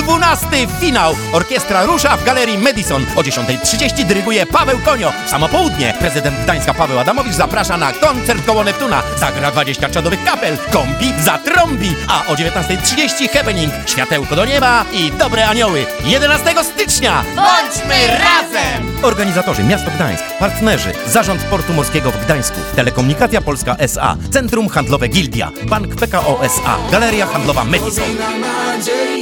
12. finał. Orkiestra rusza w Galerii Madison. O 10:30 dyryguje Paweł Konio. W samo południe prezydent Gdańska Paweł Adamowicz zaprasza na koncert koło Neptuna. Zagra 20 czadowych kapel, kombi zatrąbi, a o 19:30 happening, światełko do nieba i dobre anioły. 11 stycznia bądźmy razem! Organizatorzy Miasto Gdańsk, partnerzy Zarząd Portu Morskiego w Gdańsku, Telekomunikacja Polska S.A., Centrum Handlowe Gildia, Bank PKO S.A., Galeria Handlowa Madison.